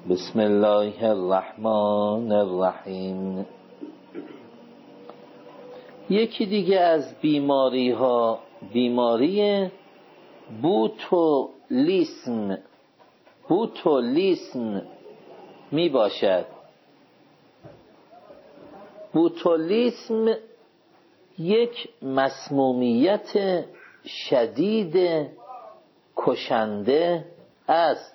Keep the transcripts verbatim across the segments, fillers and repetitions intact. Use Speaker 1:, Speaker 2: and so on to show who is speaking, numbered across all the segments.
Speaker 1: بسم الله الرحمن الرحیم. یکی دیگه از بیماری ها بیماری بوتولیسم بوتولیسم می باشد. بوتولیسم یک مسمومیت شدید کشنده است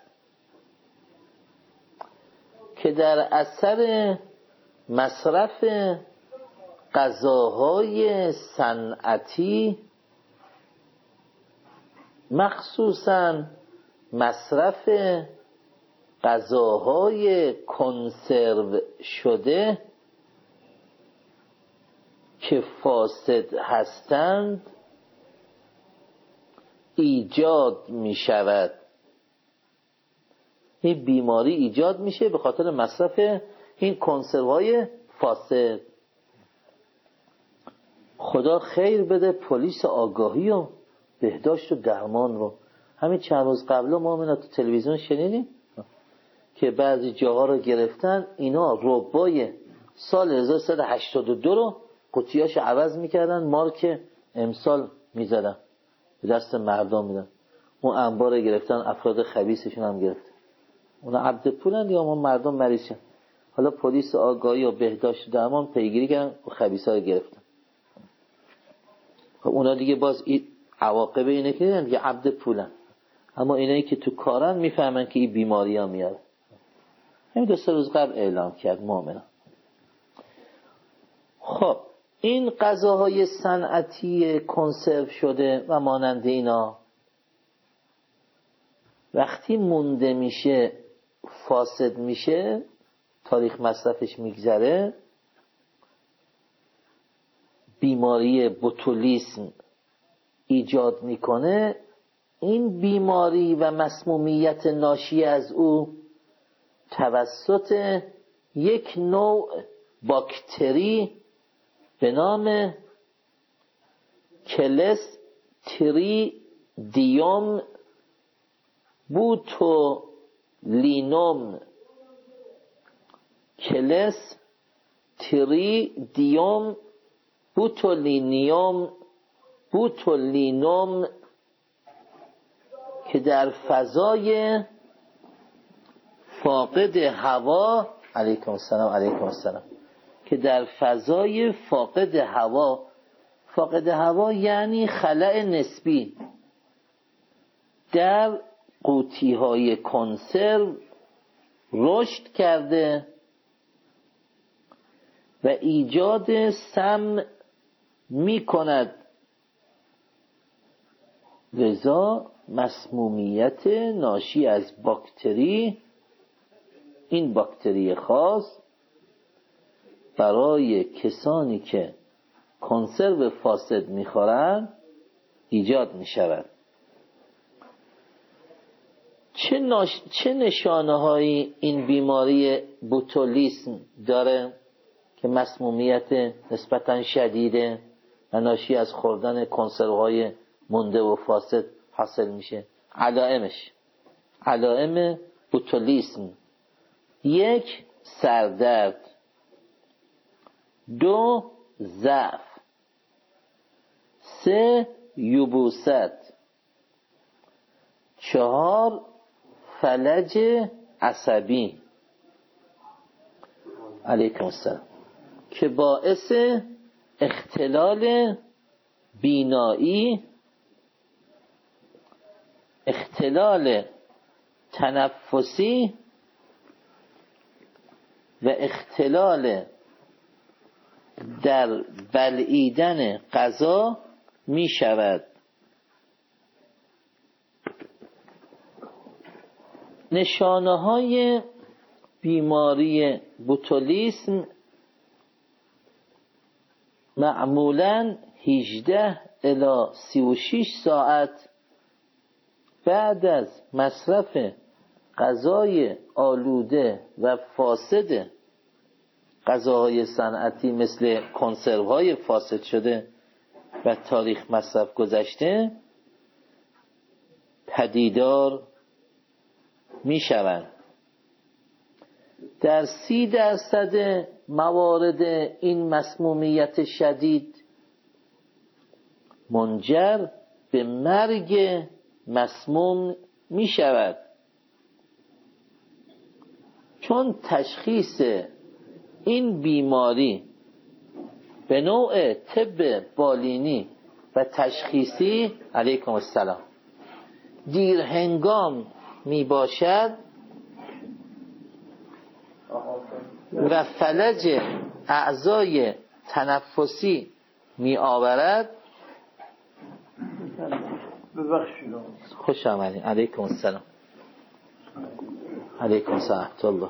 Speaker 1: که در اثر مصرف غذاهای صنعتی، مخصوصاً مصرف غذاهای کنسرو شده که فاسد هستند ایجاد می شود. این بیماری ایجاد میشه به خاطر مصرف این کنسروهای فاسد. خدا خیر بده پلیس آگاهی و بهداشت و درمان رو. همین چند روز قبل ما من تو تلویزیون شنیدیم که بعضی جاها رو گرفتن، اینا ربای سال هزار و سیصد و هشتاد و دو رو قطیاش عوض میکردن، مارک امسال میزدن، به دست مردم میدن. اون انبار گرفتن، افراد خبیثشون هم گرفتن. اونا عبد پولند یا ما مردم مریضن. حالا پلیس آگاهی و بهداشت و درمان پیگیری کردن و خبیثا رو گرفتن. خب اونا دیگه باز این عواقب اینه که دیگه عبد پولن، اما اینایی که تو کارن میفهمن که این بیماری ها میاره. همین دو سه روز قبل اعلام کرد مؤمنا. خب این غذاهای صنعتی کنسرو شده و مانند اینا وقتی مونده میشه، فاسد میشه، تاریخ مصرفش میگذره، بیماری بوتولیسم ایجاد میکنه. این بیماری و مسمومیت ناشی از او توسط یک نوع باکتری به نام کلستریدیوم بوتولینوم کلستریدیوم بوتولینیوم بوتولینوم که در فضای فاقد هوا علیکم السلام علیکم السلام که در فضای فاقد هوا، فاقد هوا یعنی خلأ نسبی، در قوطی های کنسرو رشد کرده و ایجاد سم می کند. لذا مسمومیت ناشی از باکتری، این باکتری خاص، برای کسانی که کنسرو فاسد میخورند ایجاد میشود. چه, ناش... چه نشانه هایی این بیماری بوتولیسم داره که مسمومیت نسبتاً شدیده و ناشی از خوردن کنسروهای مونده و فاسد حاصل میشه؟ علائمش، علائم بوتولیسم: یک، سردرد. دو، ضعف. سه، یبوست. چهار، فلج عصبی علیکم السلام که باعث اختلال بینایی، اختلال تنفسی و اختلال در بلعیدن غذا می شود. نشانه های بیماری بوتولیسم معمولاً هجده الی سی و شش ساعت بعد از مصرف غذای آلوده و فاسد، غذاهای صنعتی مثل کنسروهای فاسد شده و تاریخ مصرف گذشته، پدیدار می شوند. در سی درصد موارد این مسمومیت شدید منجر به مرگ مسموم می شود، چون تشخیص این بیماری به نوع طب بالینی و تشخیصی علیکم السلام دیر هنگام می باشد و فلج اعضای تنفسی می آورد. خوش آمدین. علیکم السلام. علیکم السلام الله.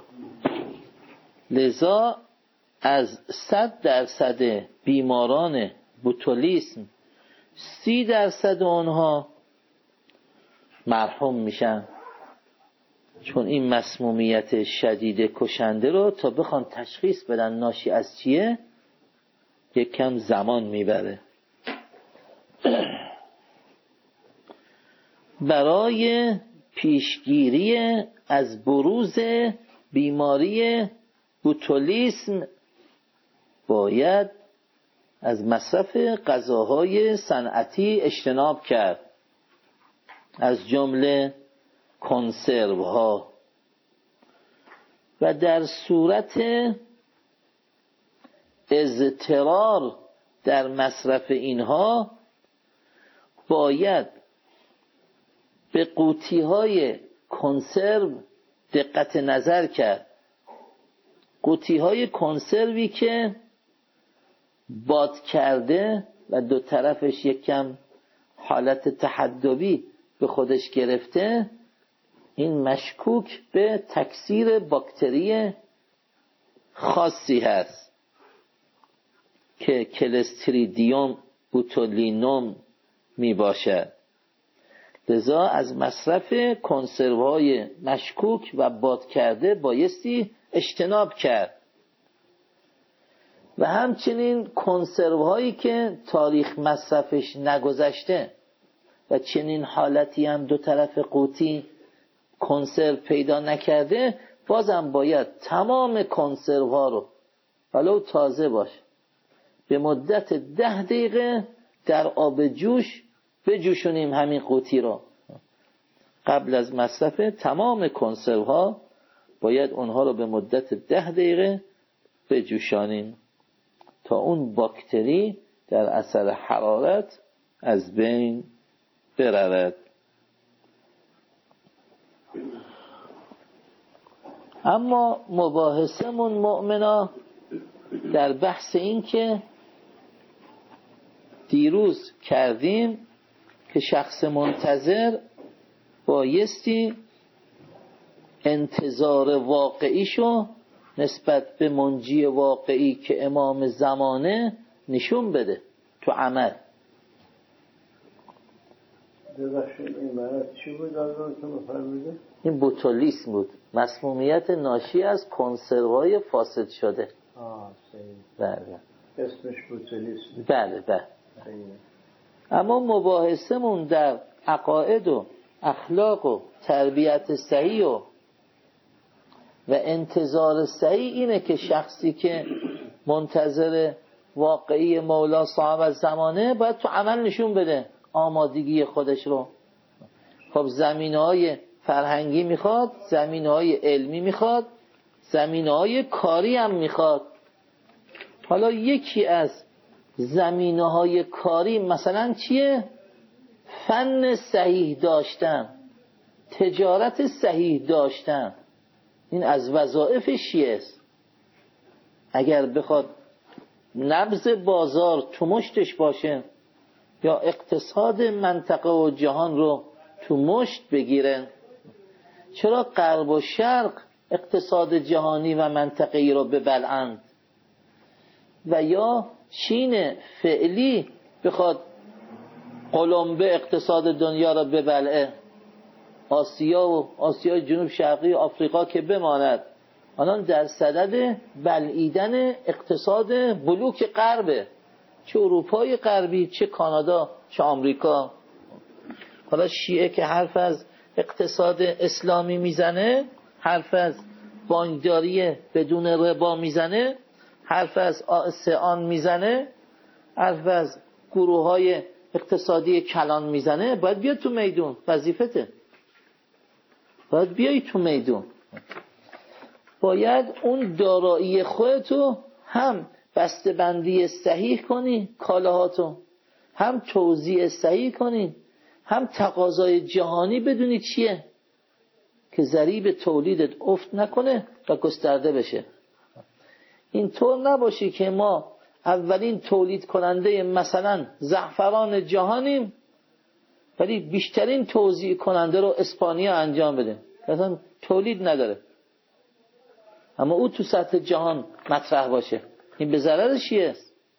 Speaker 1: لذا از صد درصد بیماران بوتولیسم سی درصد اونها مرحوم میشن، چون این مسمومیت شدید کشنده رو تا بخوان تشخیص بدن ناشی از چیه یک کم زمان میبره. برای پیشگیری از بروز بیماری بوتولیسم باید از مصرف غذاهای صنعتی اجتناب کرد، از جمله کنسرو ها، و در صورت اضطرار در مصرف اینها باید به قوطی های کنسرو دقت نظر کرد. قوطی های کنسروی که باد کرده و دو طرفش یک کم حالت تحدبی به خودش گرفته، این مشکوک به تکثیر باکتری خاصی هست که کلستریدیوم بوتولینوم می باشد. لذا از مصرف کنسروهای مشکوک و باد کرده بایستی اجتناب کرد، و همچنین کنسروهایی که تاریخ مصرفش نگذشته و چنین حالتی هم دو طرف قوطی کنسرو پیدا نکرده، بازم باید تمام کنسروها رو ولو تازه باش به مدت ده دقیقه در آب جوش بجوشونیم. همین قوطی رو قبل از مصرف تمام کنسروها باید اونها رو به مدت ده دقیقه بجوشانیم تا اون باکتری در اثر حرارت از بین برود. اما مباحثمون مؤمنا در بحث این که دیروز کردیم که شخص منتظر بایستی انتظار واقعیشو نسبت به منجی واقعی که امام زمانه نشون بده تو عمل.
Speaker 2: ببخشید این مرض چی بود الان که مفرمیده؟
Speaker 1: این بوتولیسم بود، مسمومیت ناشی از کنسروهای فاسد شده.
Speaker 2: آه صحیح.
Speaker 1: بله
Speaker 2: اسمش بوتولیسم.
Speaker 1: بله بله.
Speaker 2: صحیح.
Speaker 1: اما مباحثمون در عقاید و اخلاق و تربیت صحیح و و انتظار صحیح اینه که شخصی که منتظر واقعی مولا صاحب الزمانه باید تو عمل نشون بده آمادگی خودش رو. خب زمینه‌های فرهنگی میخواد، زمینه‌های علمی میخواد، زمینه‌های کاری هم میخواد. حالا یکی از زمینه‌های کاری مثلا چیه؟ فن صحیح داشتن، تجارت صحیح داشتن. این از وظایفش چیه است؟ اگر بخواد نبض بازار تو مشتش باشه یا اقتصاد منطقه و جهان رو تو مشت بگیره، چرا غرب و شرق اقتصاد جهانی و منطقه‌ای رو ببلعند و یا چین فعلی بخواد قلمبه اقتصاد دنیا رو ببلعه، آسیا و آسیای جنوب شرقی و آفریقا که بماند، آنان در صدد بلعیدن اقتصاد بلوک غربه، چه اروپای غربی، چه کانادا، چه آمریکا. حالا شیعه که حرف از اقتصاد اسلامی میزنه، حرف از بانکداری بدون ربا میزنه، حرف از آسیان میزنه، حرف از گروه های اقتصادی کلان میزنه، باید بیاد تو میدون. وظیفته، باید بیای تو میدون. باید اون دارایی خودتو هم بسته‌بندی صحیح کنی کالاهاتو، هم توزیع صحیح کنی، هم تقاضای جهانی بدونی چیه که ضریب تولیدت افت نکنه و گسترده بشه. اینطور نباشی که ما اولین تولید کننده مثلا زعفران جهانیم ولی بیشترین توزیع کننده رو اسپانیا انجام بده، مثلا تولید نداره اما او تو سطح جهان مطرح باشه. این به ضرر چیه؟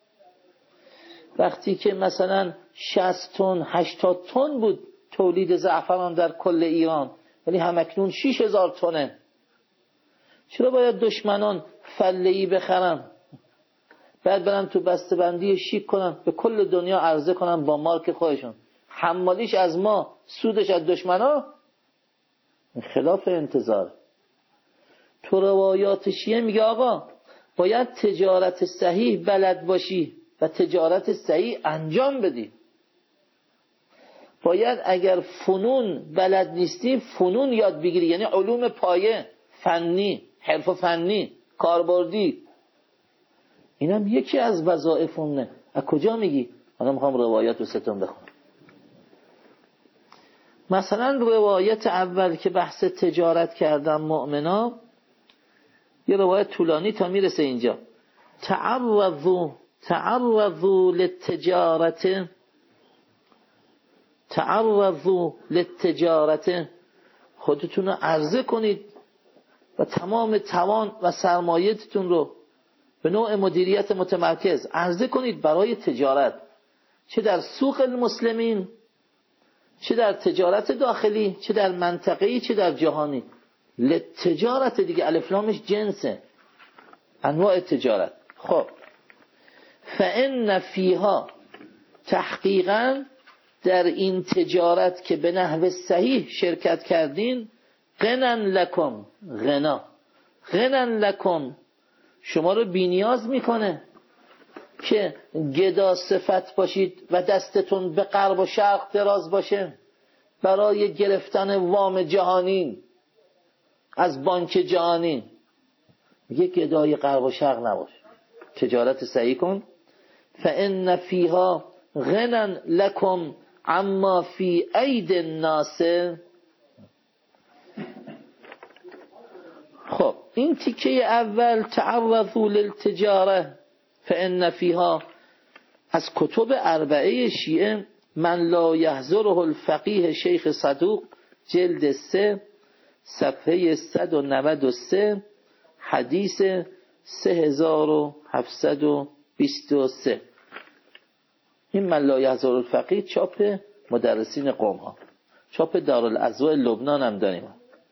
Speaker 1: وقتی که مثلا شصت تن هشتاد تن بود تولید زعفران در کل ایران ولی همکنون شش هزار تنه، چرا باید دشمنان فله‌ای بخرن بعد برن تو بسته‌بندی شیک کنن به کل دنیا عرضه کنن با مارک خودشون، حمالیش از ما سودش از دشمنا؟ خلاف انتظار. تو روایات شیعه میگه آقا باید تجارت صحیح بلد باشی و تجارت صحیح انجام بدی. باید اگر فنون بلد نیستی فنون یاد بگیری، یعنی علوم پایه، فنی، حرف فنی، کاربردی. اینم یکی از وظایفونه. از کجا میگی؟ من میخوام روایات رو ستون بخونم. مثلا روایت اول که بحث تجارت کردم مؤمنا، یه روایت طولانی تا میرسه اینجا. تعرضوا تعرضوا للتجارت تعرضوا للتجارت، خودتون رو عرضه کنید و تمام توان و سرمایه‌تون رو به نوع مدیریت متمرکز عرضه کنید برای تجارت، چه در سوق المسلمین، چه در تجارت داخلی، چه در منطقه‌ای، چه در جهانی. لتجارت دیگه الف لامش جنسه، انواع تجارت. خب فإن فیها، تحقیقاً در این تجارت که به نحو صحیح شرکت کردین، غنن لکم، غنا غنن لکم، شما رو بی‌نیاز میکنه که گدا صفت باشید و دستتون به غرب و شرق دراز باشه برای گرفتن وام جهانی از بانک جهانی. میگه گدای غرب و شرق نباش، تجارت صحیح کن. فإن فیها غنن لکم اما فی اید الناس. خب این تیکه اول تعرضوا للتجاره فإن فیها از کتب اربعه شیعه، من لا یحضره الفقیه شیخ صدوق، جلد سه صفحه صد و نود و سه، حدیث سه هزار و هفتصد و بیست و سه. این من لا یحضره الفقیه چاپ مدرسین قم ها، چاپ دارالعزوء لبنان هم داریم.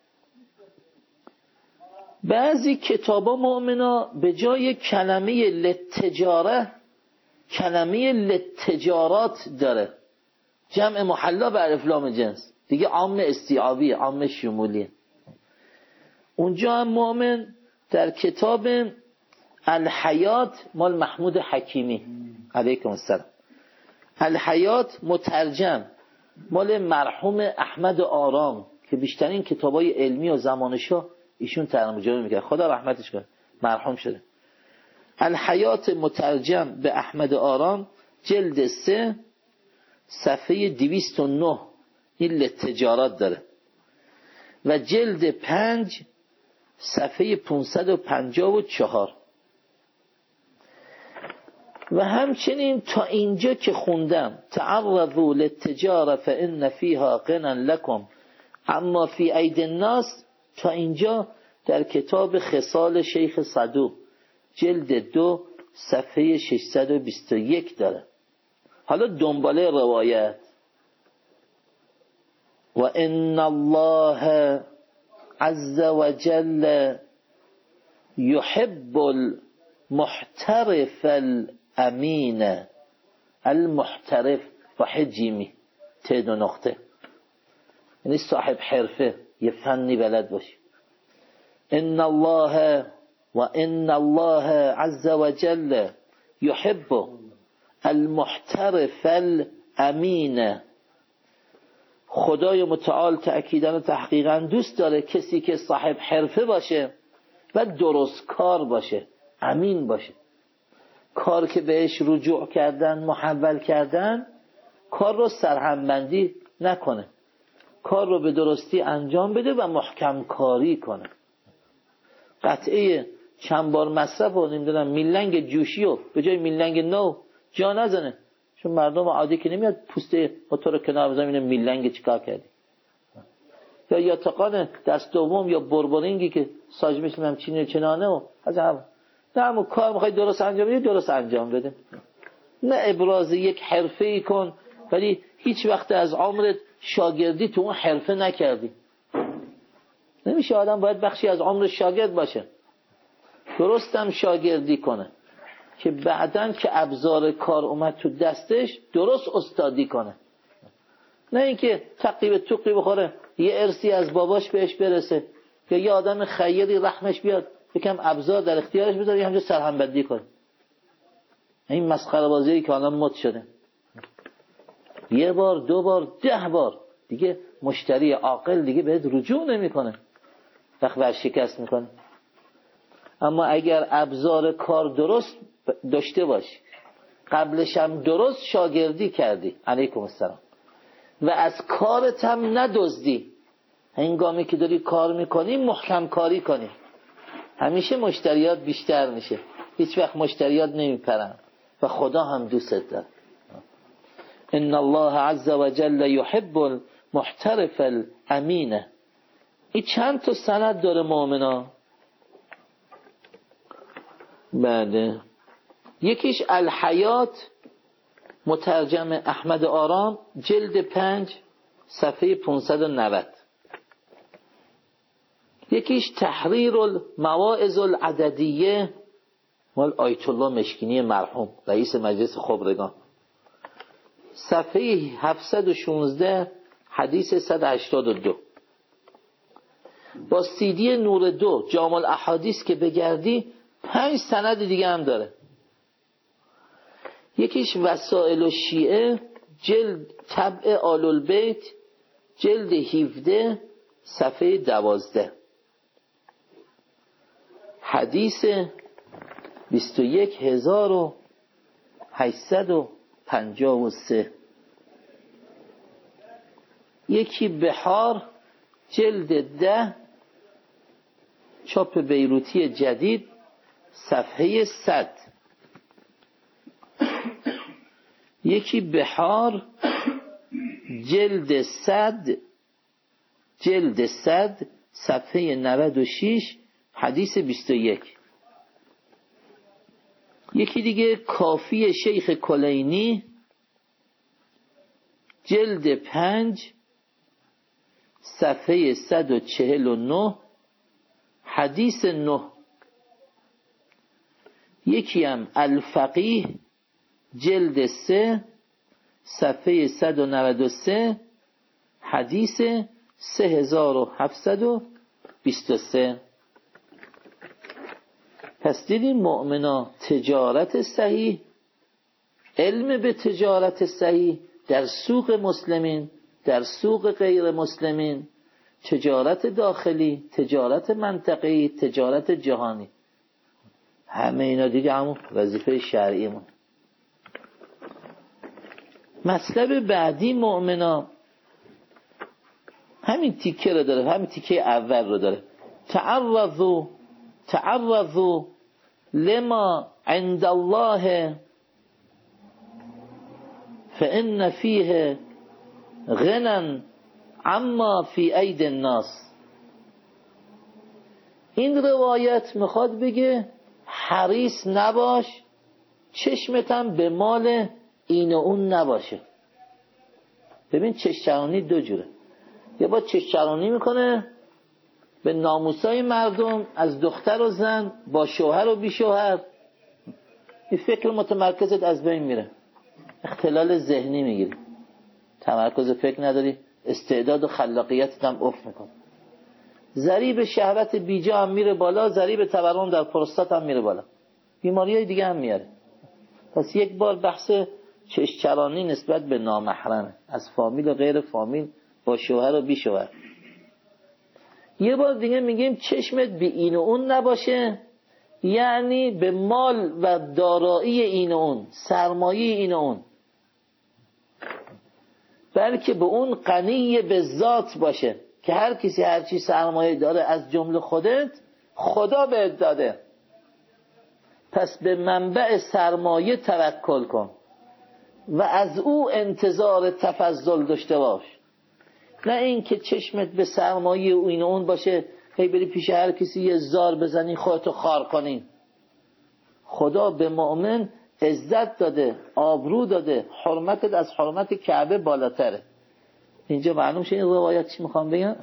Speaker 1: بعضی کتابا مؤمنا به جای کلمه لتجاره کلمه لتجارات داره، جمع محلا به الف لام جنس، دیگه عام استیعابیه، عام شمولیه. اونجا هم مؤمن در کتاب الحیات مال محمود حکیمی علیکم السلام، الحیات مترجم مال مرحوم احمد آرام که بیشترین کتابای علمی و زمانشاه ایشون ترجمه میکرد، خدا رحمتش کنه، مرحوم شده. الحیات مترجم به احمد آرام جلد سه صفحه دویست و نه این لتجارات داره و جلد پنج صفحه پانصد و پنجاه و چهار. و همچنین تا اینجا که خوندم تعرضوا للتجاره فإن فیها غنى لکم اما فی اید الناس، تا اینجا در کتاب خصال شیخ صدوق جلد دو صفحه ششصد و بیست و یک داره. حالا دنباله روایت. و ان الله عز وجل يحب المحترف الامین، المحترف با حجیمی ته دو نقطه، یعنی صاحب حرفه، یه فنی بلد باشی. ان الله و ان الله عز وجل يحب المحترف الامین. خدای متعال تأکیداً و تحقیقاً دوست داره کسی که صاحب حرفه باشه و درست کار باشه، امین باشه. کار که بهش رجوع کردن، محول کردن، کار رو سرهمبندی نکنه، کار رو به درستی انجام بده و محکم کاری کنه. قطعه چند بار مصرف و نمیدونم میلنگ جوشی و به جای میلنگ نو جا نزنه، چون مردم عادی که نمیاد پوست موتور کنار بزنم اینه میلنگ چیکار کردی. یا یاتقان دست دوم یا بربرینگی که ساج میشیم هم چینه چنانه و از هم نه همون کار میخوای درست انجام بدی درست انجام بده، نه ابراز یک حرفه ای کن ولی هیچ وقت از عمرت شاگردی تو اون حرفه نکردی. نمیشه، آدم باید بخشی از عمر شاگرد باشه، درستم شاگردی کنه که بعدن که ابزار کار اومد تو دستش درست استادی کنه، نه اینکه تقیب توقی بخوره یه ارسی از باباش بهش برسه یا یه آدم خیری رحمش بیاد یکم ابزار در اختیارش بذاره یه همجا سرهمبندی کنه. این مسخره بازی که الان مد شده، یه بار دو بار ده بار دیگه مشتری عاقل دیگه بهت رجوع نمیکنه، وقت ورشکست میکنه. اما اگر ابزار کار درست داشته باشی، قبلش هم درست شاگردی کردی، علیکم السلام، و از کارت هم ندزدی، هنگامی که داری کار میکنی محکم کاری کنی، همیشه مشتریات بیشتر میشه، هیچ وقت مشتریات نمیپرن و خدا هم دوست داره. ان الله عز وجل يحب المحترف الامین. این چند تا سند داره مؤمنا. بله، یکیش الحیات مترجم احمد آرام، جلد پنج صفحه پانصد و نود. یکیش تحریر المواعظ العددیه مال آیت الله مشکینی مرحوم رئیس مجلس خبرگان، صفحه هفتصد و شانزده حدیث صد و هشتاد و دو. با سیدی نور دو جامع الاحادیث که بگردی پنج سند دیگه هم داره. یکیش وسائل الشیعه جلد طبع آل البیت جلد هفده صفحه دوازده، حدیث بیست و یک هزار و هشتصد و پنجاه و سه. یکی بحار جلد ده چاپ بیروتی جدید صفحه صد. یکی بحار جلد صد جلد صد صفحه نود و شش حدیث بیست و یک. یکی دیگه کافی شیخ کلینی جلد پنج صفحه صد و چهل و نه حدیث نه. یکی هم الفقیه جلد سه صفحه صد و نود و سه حدیث سه هزار و هفتصد و بیست و سه. پس دیدیم مؤمنا تجارت صحیح، علم به تجارت صحیح در سوق مسلمین، در سوق غیر مسلمین، تجارت داخلی، تجارت منطقه‌ای، تجارت جهانی، همه اینا دیگه همون وظیفه شرعی ما. مطلب بعدی مؤمنا همین تیکه رو داره، همین تیکه اول رو داره. تعرضوا تعرضوا لما عند الله فإن فيه غنى عما في أيدي الناس. این روایت میخواد بگه حریص نباش، چشمتم به مال این و اون نباشه. ببین چشچرانی دو جوره، یه با چشچرانی میکنه به ناموسای مردم از دختر و زن، با شوهر و بی شوهر، این فکر متمرکزت از بین میره، اختلال ذهنی میگیری، تمرکز فکر نداری، استعداد و خلاقیتت هم افت میکنه. ضریب شهوت بیجا هم میره بالا، ضریب تورم در پروستات هم میره بالا، بیماریای دیگه هم میاره. پس یک بار بحث چشچرانی نسبت به نامحرمه، از فامیل و غیر فامیل، با شوهر و بی شوهر. یه بار دیگه میگیم چشمت به این و اون نباشه، یعنی به مال و دارایی این و اون، سرمایه این و اون، بلکه به اون غنی به ذات باشه که هر کسی هر چی سرمایه داره از جمله خودت، خدا بهت داده. پس به منبع سرمایه توکل کن و از او انتظار تفضل داشته باش، نه این که چشمت به سرمایه او این و اون باشه، هی بری پیش هر کسی یه زار بزنی خودتو خار کنی. خدا به مؤمن عزت داده، آبرو داده، حرمتت از حرمت کعبه بالاتره. اینجا معلوم شد این روایت چی میخوام بگم؟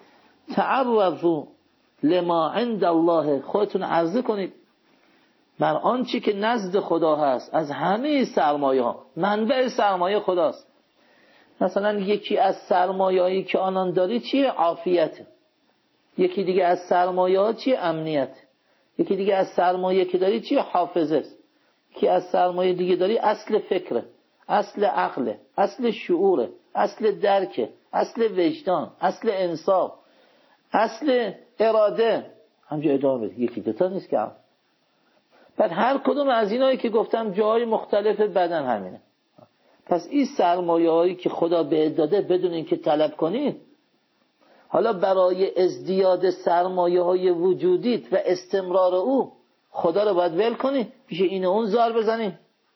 Speaker 1: تعرضوا لما عند الله، خودتون عرضه کنید بر آنچه که نزد خدا هست از همه سرمایه ها. منبع سرمایه خداست. مثلا یکی از سرمایه‌ای که آنان داری چیه؟ عافیت. یکی دیگه از سرمایه ها چیه؟ امنیت. یکی دیگه از سرمایه که داری چیه؟ حافظه. یکی از سرمایه دیگه داری اصل فکره، اصل عقله، اصل شعوره، اصل درکه، اصل وجدان، اصل انصاف، اصل اراده. همجا ادامه بده، یکی دوتا نیست که هم. بعد هر کدوم از اینایی که گفتم جاهای مختلف بدن همینه. پس این سرمایه هایی که خدا بهت داده بدون اینکه طلب کنی، حالا برای ازدیاد سرمایه های وجودیت و استمرار او خدا رو باید ول کنی، پیش این و اون زار بزنی.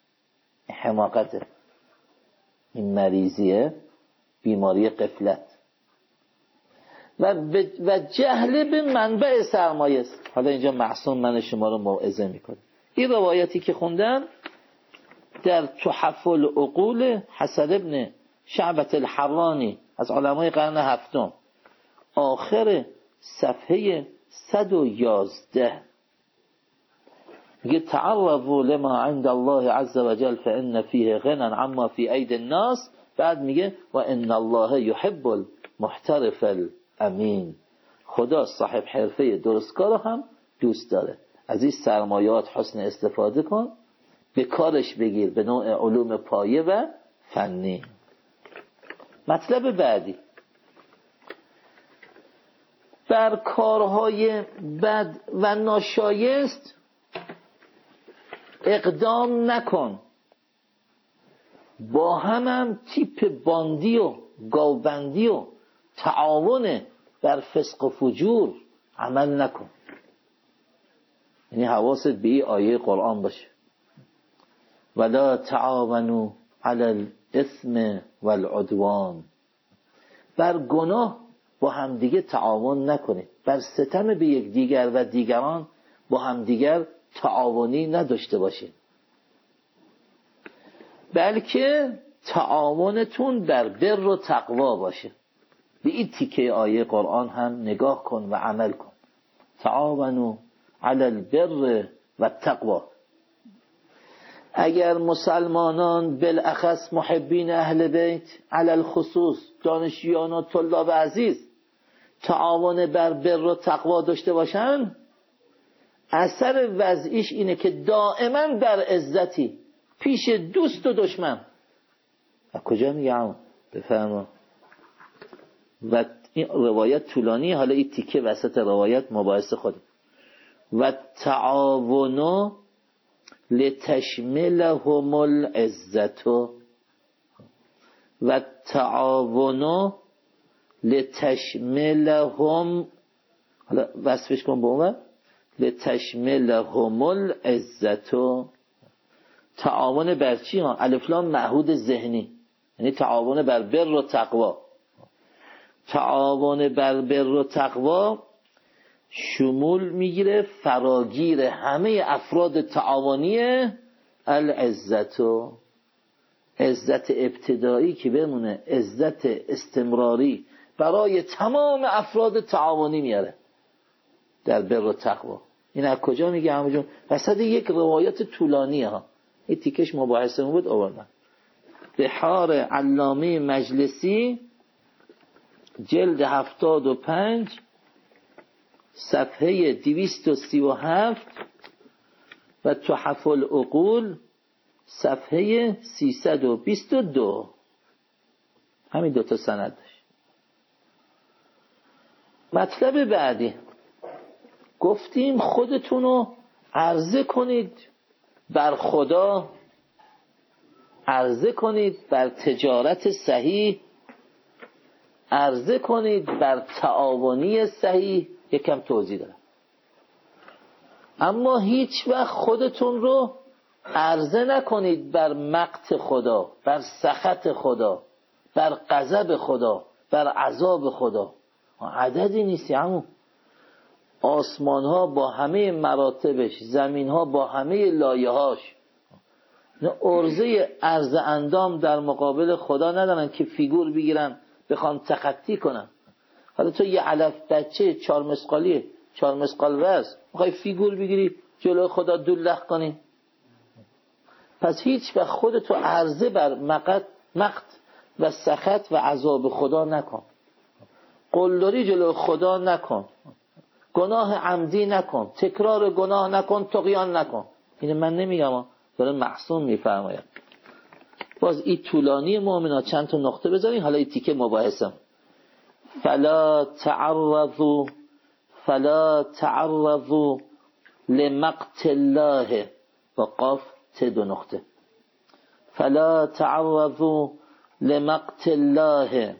Speaker 1: حماقته، این مریضیه، بیماری غفلت و, و جهل به منبع سرمایه است. حالا اینجا معصوم من شما رو موعظه میکنه. این روایتی که خوندم در تحف العقول حسن ابن شعبة الحرانی از علمای قرن هفتم، آخر صفحه صد و یازده میگه تعرضوا لما عند الله عز وجل فإن فيه غنى عما في أيدي الناس. بعد میگه و ان الله يحب المحترف الامین، خدا صاحب حرفه درستکار هم دوست داره. از این سرمایات حسن استفاده کن، به کارش بگیر به نوع علوم پایه و فنی. مطلب بعدی، بر کارهای بد و ناشایست اقدام نکن، با هم هم تیپ باندی و گاوبندی و تعاون بر فسق و فجور عمل نکن. یعنی حواست به این آیه قرآن باشه، ولا تعاونوا علی الاثم والعدوان، بر گناه با همدیگه تعاون نکنید، بر ستم به یک دیگر و دیگران با همدیگر تعاونی نداشته باشید، بلکه تعاونتون بر بر و تقوا باشه. به این تیکه آیه قرآن هم نگاه کن و عمل کن. تعاونوا علی البر و التقوا. اگر مسلمانان بالاخص محبین اهل بیت، علی الخصوص دانشیان و طلاب عزیز، تعاون بر بر و تقوا داشته باشن، اثر وضعیش اینه که دائما در عزتی پیش دوست و دشمن. از کجا میگم؟ بفرما. و این روایت طولانی، حالا این تیکه وسط روایت مباحث خود. و تعاونو لتشملهم العزت، و تعاونو لتشملهم، حالا وصفش کن با اون، لتشملهم العزت. تعاون بر چی ها؟ الف لام معهود ذهنی، یعنی تعاون بر بر و تقوا. تعاون بر بر و تقوا شمول میگیره فراگیر همه افراد تعاونی العزت، عزت ابتدایی که بمونه، عزت استمراری برای تمام افراد تعاونی میاره در بر و تقوا. این از کجا میگه همونجون؟ وسط یک روایت طولانی ها، این تیکش مباحثمون بود آوردن. بحار علامه مجلسی جلد هفتاد و پنج صفحه دویست و سی و هفت و تحف العقول صفحه سیصد و بیست و دو. همین دوتا سند داشت. مطلب بعدی گفتیم خودتون رو عرضه کنید بر خدا، عرضه کنید بر تجارت صحیح، عرضه کنید بر تعاونی صحیح. یکم توضیح دارم. اما هیچ وقت خودتون رو عرضه نکنید بر مقت خدا، بر سخط خدا، بر غضب خدا، بر عذاب خدا. عددی نیستی عمو. آسمان ها با همه مراتبش، زمین ها با همه لایه هاش، نه ارزه عرض اندام در مقابل خدا ندارن که فیگور بگیرن بخوان تخطی کنن. حالا تو یه علف بچه چهار مسقالیه، چهار مسقال وزن، میخوای فیگور بگیری جلو خدا دلخ کنی؟ پس هیچ وقت خودتو عرضه بر مقت مقت و سخط و عذاب خدا نکن. قلدری جلو خدا نکن. گناه عمدی نکن. تکرار گناه نکن. طغیان نکن. اینو من نمیگم، داره معصوم میفرماید. باز این طولانی مؤمنا چند تا نقطه بذارین. حالا این تیکه مباحثم. فلا تعرضوا فلا تعرضوا لمقت الله با قاف ت دو نقطه. فلا تعرضوا لمقت الله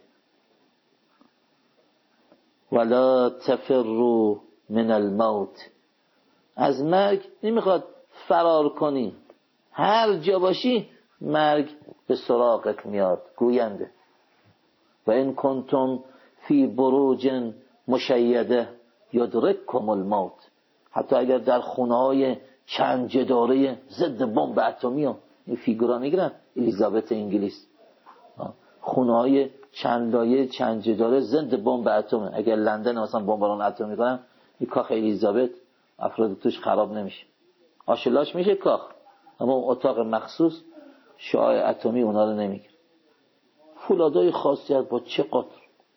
Speaker 1: ولا تفروا من الموت. از مرگ نمیخواد فرار کنی، هر جا باشی مرگ به سراغت میاد. گوینده و این کنتم فی بروج مشیده یدرککم الموت. حتی اگر در خونه‌های چند جداره ضد بمب اتمی ها، این فیگورا میگیرن، الیزابت انگلیس، خونه‌های چند لایه چند جداره ضد بمب اتمی، اگر لندن مثلا بمباران اتمی کنن، این کاخ الیزابت افراد توش خراب نمیشه، آشلاش میشه کاخ، اما اون اتاق مخصوص شعاع اتمی اونا رو نمیگیره. فولادای خاصیت با چه قطر.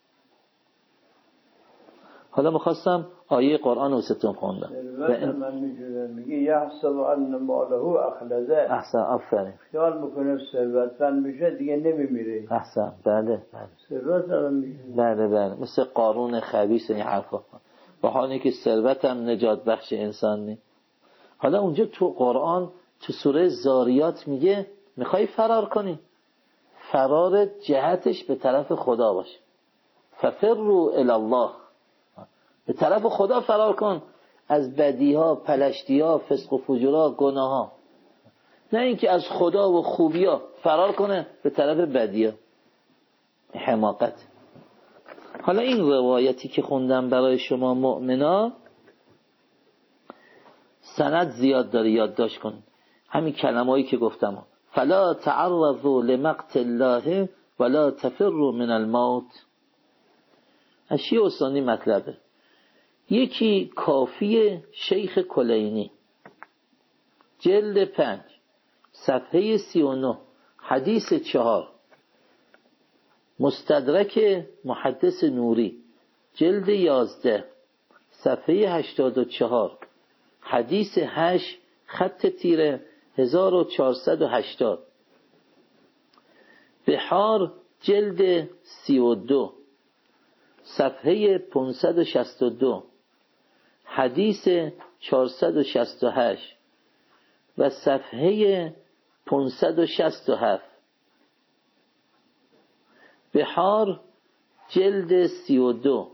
Speaker 1: حالا میخواستم آیه قرآن رو ستون خوندم.
Speaker 2: من میگه یحسب ان ماله اخلده.
Speaker 1: احسن، آفرین.
Speaker 2: خیال میکنه ثروتمند میشه دیگه نمیمیره.
Speaker 1: احسن، بله بله.
Speaker 2: ثروت هم میشه.
Speaker 1: بله بله، مثل قارون خبیث این حرفا. با حالی که ثروت هم نجات بخش انسان نی. حالا اونجا تو قرآن تو سوره زاریات میگه میخوای فرار کنی، فرار جهتش به طرف خدا باشه. ففروا الی الله، به طرف خدا فرار کن، از بدیها، پلشتیها، فسق و فجورها، گناهها. نه اینکه از خدا و خوبیا فرار کنه به طرف بدیها. حماقت. حالا این روایتی که خوندم برای شما مؤمنا سند زیاد داره، یادداشت کن. همین کلمه‌ای که گفتم، فلا تعرضوا لمقت الله ولا تفروا من الموت. اشی استانی مطلبه. یکی کافی شیخ کلینی جلد پنج صفحه سی و نه حدیث چهار، مستدرک محدث نوری جلد یازده صفحه هشتاد و چهار حدیث هشت خط تیره هزار و چهارصد و هشتاد، بحار جلد سی و دو صفحه پانصد و شصت و دو حدیث چهارصد و شصت و هشت و صفحه پانصد و شصت و هفت، بحار جلد سی و دو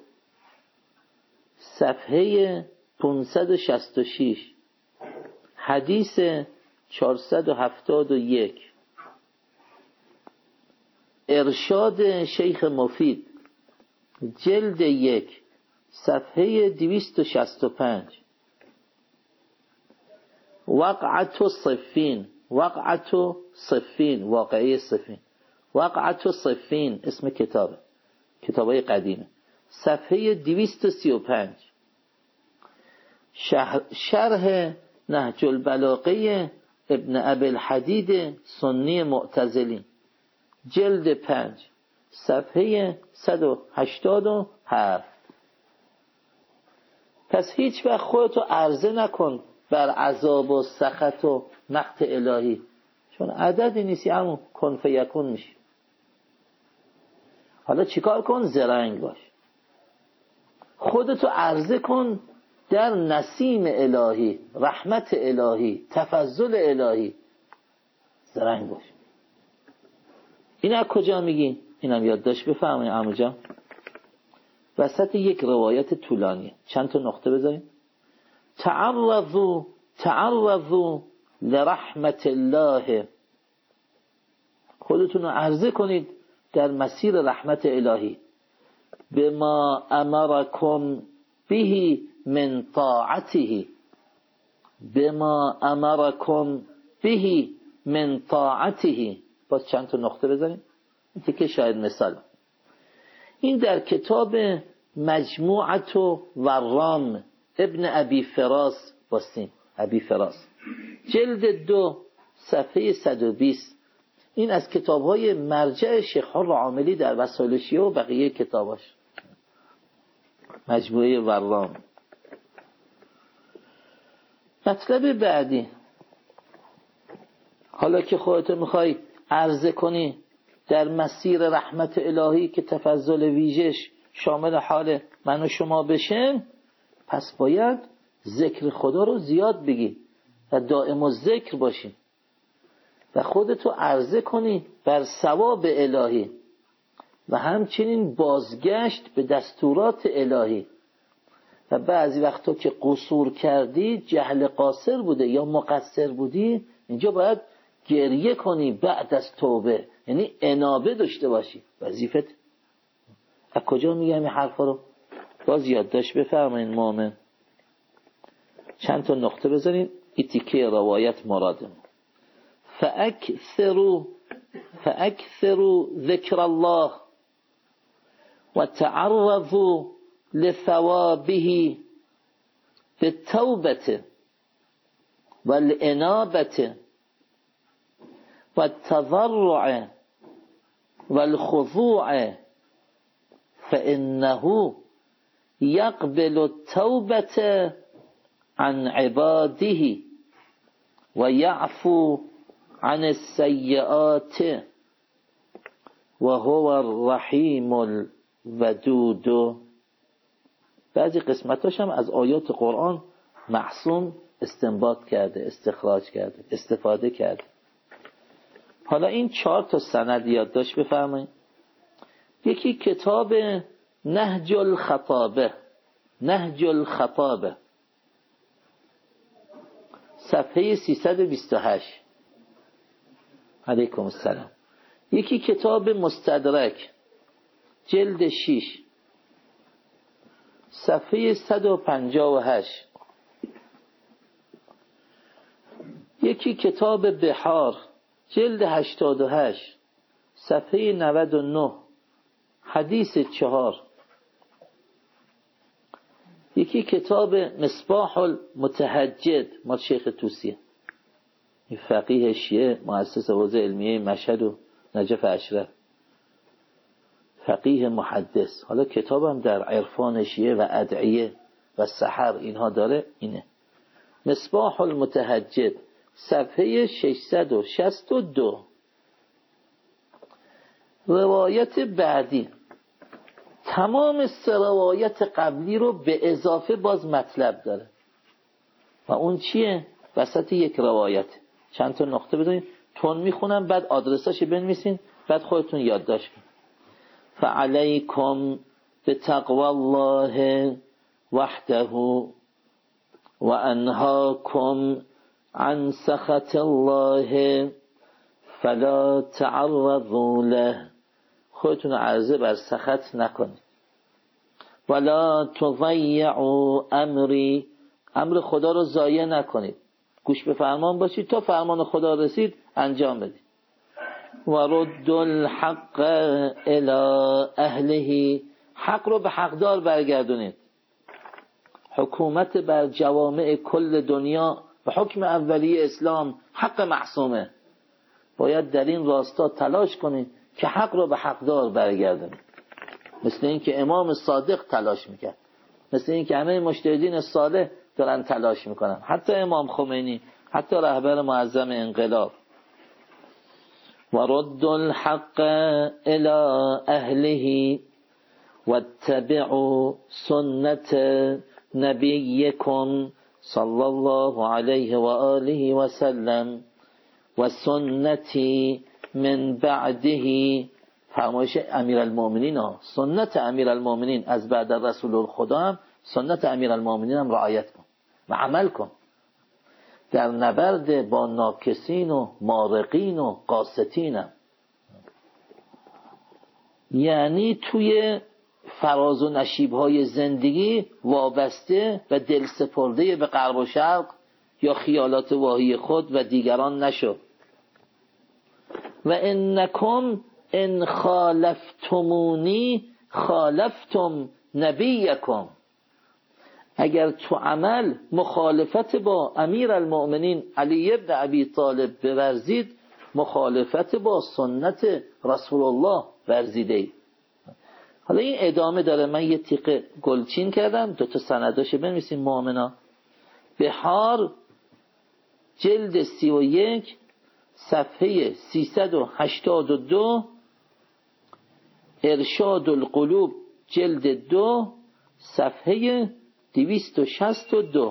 Speaker 1: صفحه پانصد و شصت و شش حدیث چهارصد و هفتاد و یک، ارشاد شیخ مفید جلد یک صفحه دویست و شصت و پنج، وقعت صفین وقعت صفین واقعه صفین وقعت صفین اسم کتابه، کتابای قدیمه، صفحه دویست و سی و پنج، شرح نهج البلاغه ابن ابی الحدید سنی معتزلی جلد پنج صفحه صد و هشتاد و هفت. پس هیچ وقت خودتو عرضه نکن بر عذاب و سخط و مقت الهی، چون عددی نیستی، همون کن فیکون میشی. حالا چیکار کن؟ زرنگ باش، خودتو عرضه کن در نسیم الهی، رحمت الهی، تفضل الهی، زرنگ باش. این از کجا میگی؟ اینم یادداشت بفرمایید عمو جان. وسط یک روایت طولانیه، چند تا نقطه بذاریم. تعرضوا تعرضوا لرحمت الله، خودتون رو عرضه کنید در مسیر رحمت الهی. بما امرکم به من طاعته، بما امرکم به من طاعته. باز چند تا نقطه بزنیم، این تیکه شاید مثال. این در کتاب مجموعت و ورام ابن ابی فراس باستین، ابی فراس جلد دو صفحه صد و بیست. این از کتاب‌های مرجع شیخ حر عاملی در وسائل شیعه و بقیه کتاباش، مجموعه ورام. مطلب بعدی، حالا که خودت میخوای عرضه کنی در مسیر رحمت الهی که تفضل ویژش شامل حال من و شما بشه، پس باید ذکر خدا رو زیاد بگی و دائم الذکر باشی و خودتو عرضه کنی بر ثواب الهی و همچنین بازگشت به دستورات الهی. و بعضی وقتا که قصور کردی، جهل قاصر بوده یا مقصر بودی، اینجا باید گریه کنی بعد از توبه، یعنی انابه داشته باشی، وظیفت. از کجا میگم این حرفا رو؟ باز یادداشت بفرمایید مومن. چند تا نقطه بذارین، این تیکه روایت مرادم. فاکثروا فاکثروا ذکر الله و تعرضوا لثوابه بالتوبه والانابه والتضرع والخضوع فإنه يقبل التوبة عن عباده ويعفو عن السيئات وهو الرحيم الودود. بعضی قسمتاش هم از آیات قرآن محسوم استنباط کرده، استخراج کرده، استفاده کرده. حالا این چهار تا سند یادداشت بفرمایید. یکی کتاب نهج الخطابه، نهج الخطابه صفحه سیصد و بیست و هشت. علیکم السلام. یکی کتاب مستدرک جلد شش صفحه صد و پنجاه و هشت. یکی کتاب بحار جلد هشتاد و هشت صفحه نود و نه حدیث چهار. یکی کتاب مصباح المتهجد مال شیخ طوسیه، این فقیه شیعه مؤسس حوزه علمیه مشهد و نجف اشرف، فقیه محدث. حالا کتابم در عرفان شیعه و ادعیه و سحر اینها داره. اینه مصباح المتهجد صفحه ششصد و شصت و دو. روایت بعدی تمام سه روایت قبلی رو به اضافه باز مطلب داره و اون چیه؟ وسط یک روایت چند تا نقطه بزنید، تون میخونم بعد آدرساشو بنویسین، بعد خودتون یادداشت کنید. فعلیکم بتقوی الله وحده و انهاکم عن سخط الله فلا تعرضوا له، خودتون عرضه بر سخط نکنید. ولا تضیعوا امری، امر خدا رو ضایع نکنید، گوش به فرمان باشید تا فرمان خدا رسید انجام بدید. و رد الحق الی اهله، حق رو به حقدار برگردونید. حکومت بر جوامع کل دنیا و حکم اولیه اسلام حق معصومه، باید در این راستا تلاش کنید که حق رو به حقدار برگردونید، مثل این که امام صادق تلاش میکرد. مثل این که همه مجتهدین صالح دارن تلاش میکنن، حتی امام خمینی، حتی رهبر معظم انقلاب. و رد الحق الى اهله واتبعوا سنت نبیکم صلی الله علیه و آله و سلم و سنتی من بعده. فرمایش امیرالمومنین ها، سنت امیرالمومنین از بعد رسول الخدا هم سنت امیرالمومنین هم رعایت کن و عمل کن در نبرد با ناکسین و مارقین و قاستین هم. یعنی توی فراز و نشیب‌های زندگی وابسته و دل سپرده به غرب و شرق یا خیالات واهی خود و دیگران نشو. و انکم ان خالفتمونی خالفتم نبیکم. اگر تو عمل مخالفت با امیر المؤمنین علی ابن ابی طالب بورزید، مخالفت با سنت رسول الله ورزیده اید. حالا این ادامه داره. من یه تیکه گلچین کردم، دو تا سنداشو بنویسیم مؤمنا. بحار جلد سی و یک صفحه سیصد و هشتاد و دو، ارشاد القلوب جلد دو صفحه دویست و شصت و دو.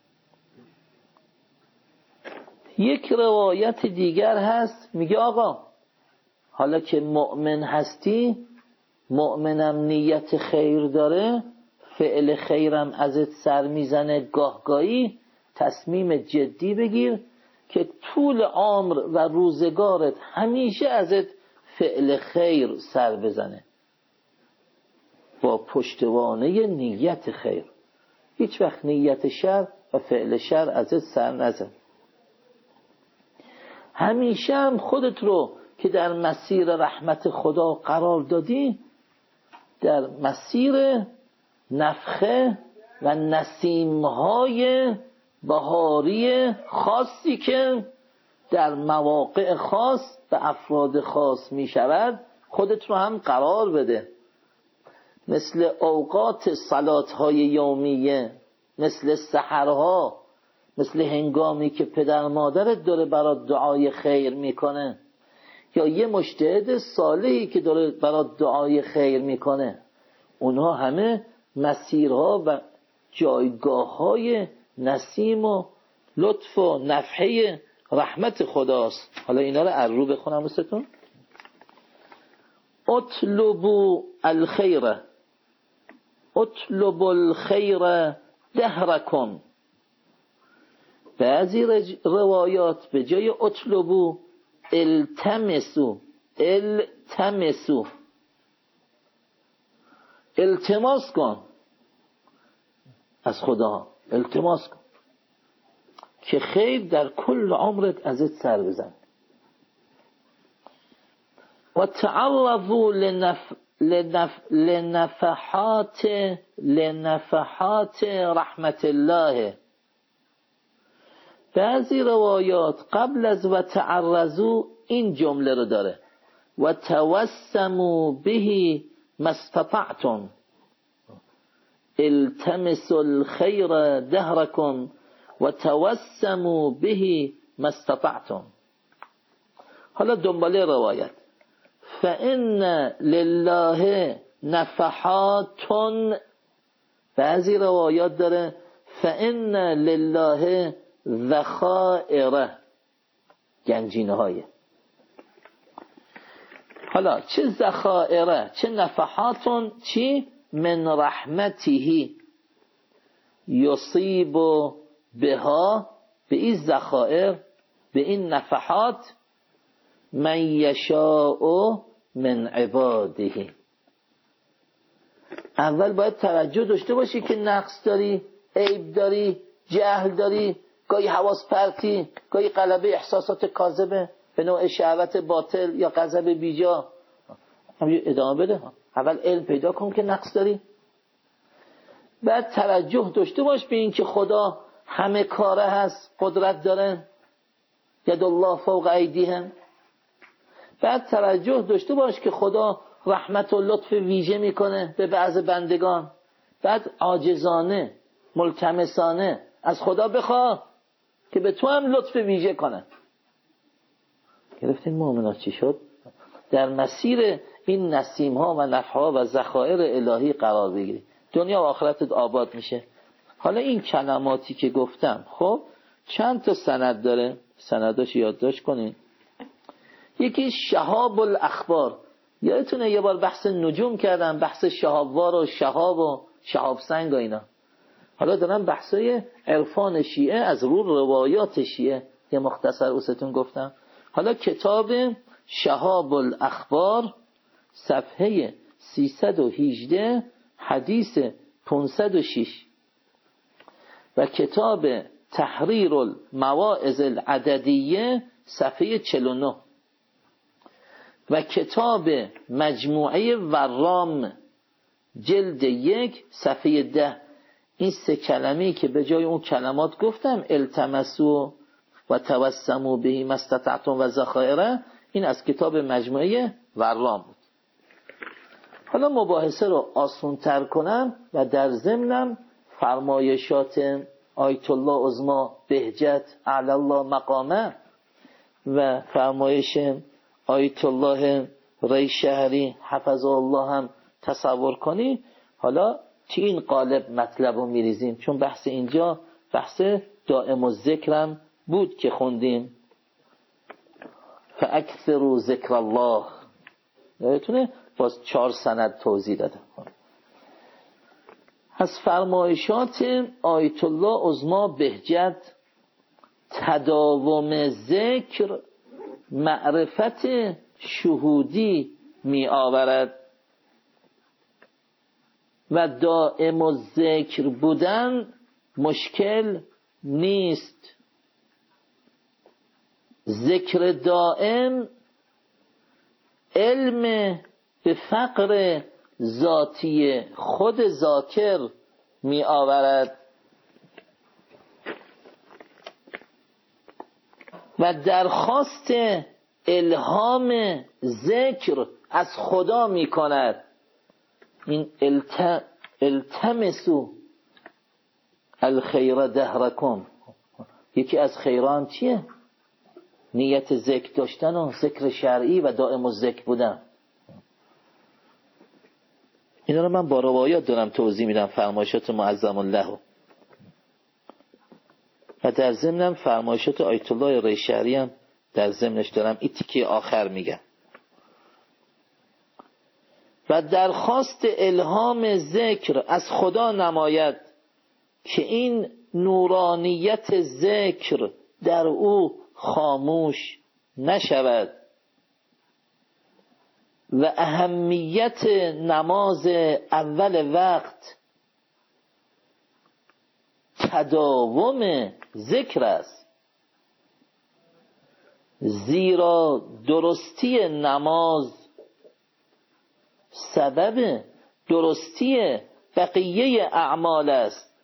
Speaker 1: یک روایت دیگر هست میگه آقا حالا که مؤمن هستی، مؤمنم نیت خیر داره، فعل خیرم ازت سر میزنه گاهگاهی، تصمیم جدی بگیر که طول عمر و روزگارت همیشه ازت فعل خیر سر بزنه با پشتوانه نیت خیر. هیچ وقت نیت شر و فعل شر ازت سر نزن. همیشه هم خودت رو که در مسیر رحمت خدا قرار دادی، در مسیر نفخه و نسیمهای بهاری خاصی که در مواقع خاص به افراد خاص می شود، خودت رو هم قرار بده. مثل اوقات صلاتهای یومیه، مثل سحرها، مثل هنگامی که پدر مادرت داره برات دعای خیر میکنه، یا یه مجتهد صالحی که داره برات دعای خیر میکنه. اونها همه مسیرها و جایگاه‌های نسیم و لطف و نفحه رحمت خداست. حالا اینا رو از رو بخونم واسهتون. اطلبوا الخیر اطلبوا الخیر دهرکم. بعضی روایات به جای اطلبوا التمسوا التمسوا التماس کن از خدا، التماس کن که خیر در کل عمرت ازت سر بزن. و تعرضوا لنف... لنف... لنفحات لنفحات رحمت الله. بعضی روایات قبل از و تعرضوا این جمله رو داره: و توسموا به ما استطعتم التمسوا الخیر دهرکم و توسموا به ما استطعتم. حالا دنباله روایت: فإن لله نفحات. بعضی روایات داره فإن لله ذخائر، گنجینه های. حالا چه ذخائر چه نفحاتون، چی؟ من رحمته یصیب بها، به این ذخائر، به این نفحات، من یشاء من عباده. اول باید توجه داشته باشی که نقص داری، عیب داری، جهل داری، گاهی حواس پرتی، گاهی غلبه احساسات کاذبه به نوع شهوت باطل یا غضب بیجا. همین ادامه بده. اول علم پیدا کن که نقص داری، بعد توجه داشته باش به این که خدا همه کاره هست، قدرت داره، ید الله فوق ایدیهم. بعد توجه داشته باش که خدا رحمت و لطف ویژه میکنه به بعض بندگان، بعد عاجزانه ملتمسانه از خدا بخواه که به تو هم لطف ویژه کنه. گرفتین مؤمنات چی شد؟ در مسیر این نسیم ها و نفح ها و ذخایر الهی قرار بگیری، دنیا و آخرتت آباد میشه. حالا این کلماتی که گفتم خب چند تا سند داره، سنداش یادداشت کنین. یکی شهاب الاخبار، یادتونه یه بار بحث نجوم کردم، بحث شهابوار و شهاب و شهاب سنگ و اینا. حالا دارم بحثای عرفان شیعه از رو روایات شیعه یه مختصر اوستون گفتم. حالا کتاب شهاب الاخبار صفحه سیصد و هجده حدیث پانصد و شش و کتاب تحریر المواعظ العددیه صفحه چهل و نه و کتاب مجموعه ورام جلد یک صفحه ده. این سه کلمه‌ای که به جای اون کلمات گفتم التمسوا و توسموا بهی ما استطعتم و ذخائر، این از کتاب مجموعه ورام بود. حالا مباحثه رو آسان تر کنم و در ضمنم فرمایشات آیت الله عظمی بهجت اعلی الله مقامه و فرمایش آیت الله ری شهری حفظه الله هم تصور کنی. حالا چی این قالب مطلب رو میریزیم، چون بحث اینجا بحث دائم الذکرم بود که خوندیم فاکثروا ذکر الله، یادتونه باز چهار سند توضیح دادم. از فرمایشات آیت الله عظمی بهجت تداوم ذکر معرفت شهودی می آورد و دائم الذکر بودن مشکل نیست. ذکر دائم علم به فقر ذاتی خود ذاکر می آورد و درخواست الهام ذکر از خدا می کند. این الت... التمسوا الخیر دهرکم، یکی از خیران چیه؟ نیت ذکر داشتن و ذکر شرعی و دائم الذکر بودن. اینا رو من با روایات دارم توضیح میدم، فرمایشات معظم الله و در ضمنم فرمایشات آیت الله ری شهری هم در ضمنش دارم. این تیکه آخر میگم و درخواست الهام ذکر از خدا نماید که این نورانیت ذکر در او خاموش نشود و اهمیت نماز اول وقت تداوم ذکر است، زیرا درستی نماز سبب درستی بقیه اعمال است.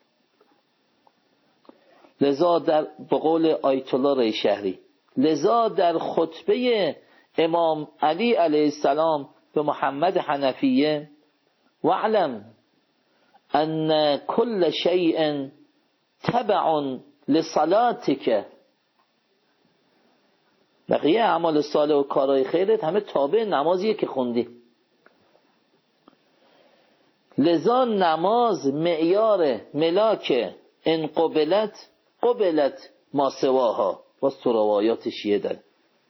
Speaker 1: لذا در بقول آیت الله ری شهری، لذا در خطبه امام علی علیه السلام به محمد حنفیه واعلم ان کل شیء تبع لصلاتک، بقیه اعمال صالح و کارهای خیرت همه تابع نمازیه که خوندی. لذا نماز معیار ملاک ان قبلت قبلت ما سواها، باز تو روایات شیعه داره.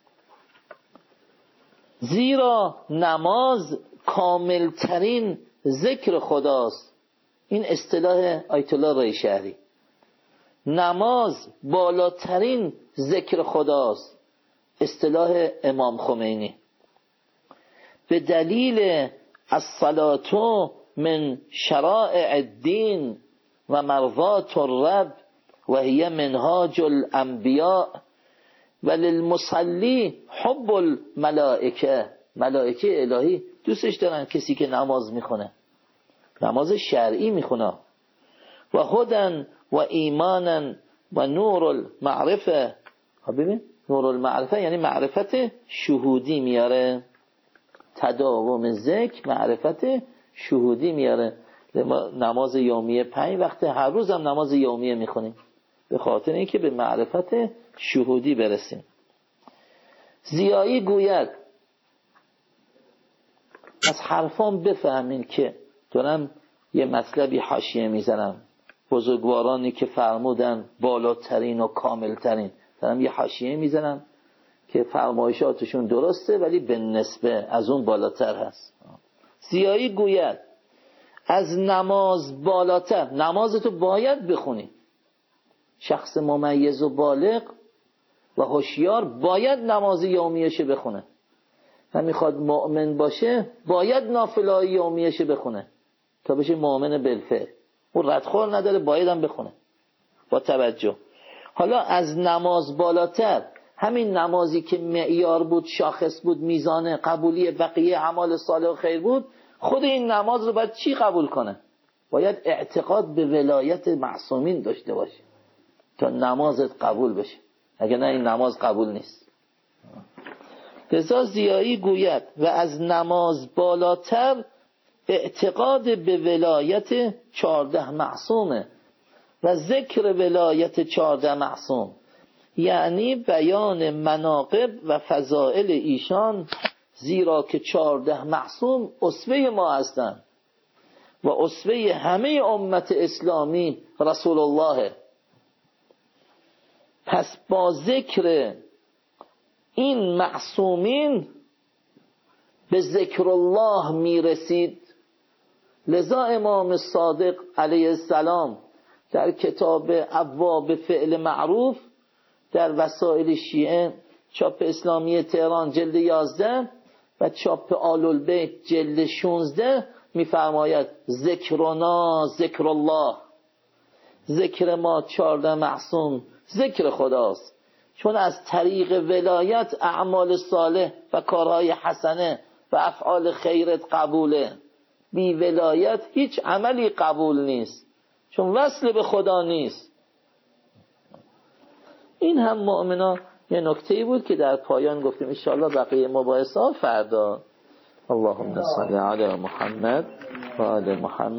Speaker 1: زیرا نماز کاملترین ذکر خداست. این اصطلاح آیت الله ری شهری. نماز بالاترین ذکر خداست، اصطلاح امام خمینی. به دلیل الصلاة من شرائع الدین و مرضات الرب و هی منهاج الانبیاء و للمصلی حب الملائکه، ملائکه الهی دوستش دارن کسی که نماز میخونه، نماز شرعی میخونه. و هدن و ایمانا و نور المعرفه. ببین نور المعرفه یعنی معرفت شهودی میاره، تداوم ذکر معرفت شهودی میاره. ما نماز یومیه پنج وقت هر روز هم نماز یومیه میخونیم به خاطر اینکه به معرفت شهودی برسیم. ضیایی گوید از حرفام بفهمین که دارم یه مطلبی حاشیه میزنم، بزرگوارانی که فرمودن بالاترین و کاملترین، دارم یه حاشیه میزنم که فرمایشاتشون درسته ولی به نسبه از اون بالاتر هست. ضیایی گوید از نماز بالاتر، نمازتو باید بخونی. شخص ممیز و بالغ و هوشیار باید نماز یومیشه بخونه و میخواد مؤمن باشه باید نافله‌های یومیشه بخونه تا بشه مؤمن بالفعل. اون ردخور نداره، باید هم بخونه با توجه. حالا از نماز بالاتر همین نمازی که معیار بود، شاخص بود، میزان قبولی بقیه اعمال صالح و خیر بود، خود این نماز رو باید چی قبول کنه؟ باید اعتقاد به ولایت معصومین داشته باشه تا نمازت قبول بشه، اگه نه این نماز قبول نیست. لذا ضیایی گوید و از نماز بالاتر اعتقاد به ولایت چارده معصومه و ذکر ولایت چارده معصوم، یعنی بیان مناقب و فضائل ایشان، زیرا که چارده معصوم اسوه ما هستند و اسوه همه امت اسلامی رسول الله. پس با ذکر این معصومین به ذکر الله میرسید. لذا امام صادق علیه السلام در کتاب ابواب فعل معروف در وسائل شیعه چاپ اسلامی تهران جلد یازده و چاپ آل البیت جلد شانزده میفرماید ذکرنا ذکر الله، ذکر ما چارده معصوم ذکر خداست، چون از طریق ولایت اعمال صالح و کارهای حسنه و افعال خیرت قبوله. بی ولایت هیچ عملی قبول نیست، چون وصل به خدا نیست. این هم مؤمنا یه نکته‌ای بود که در پایان گفتیم. ان شاءالله بقیه مباحث ها فردا. اللهم صل علی محمد و آل محمد.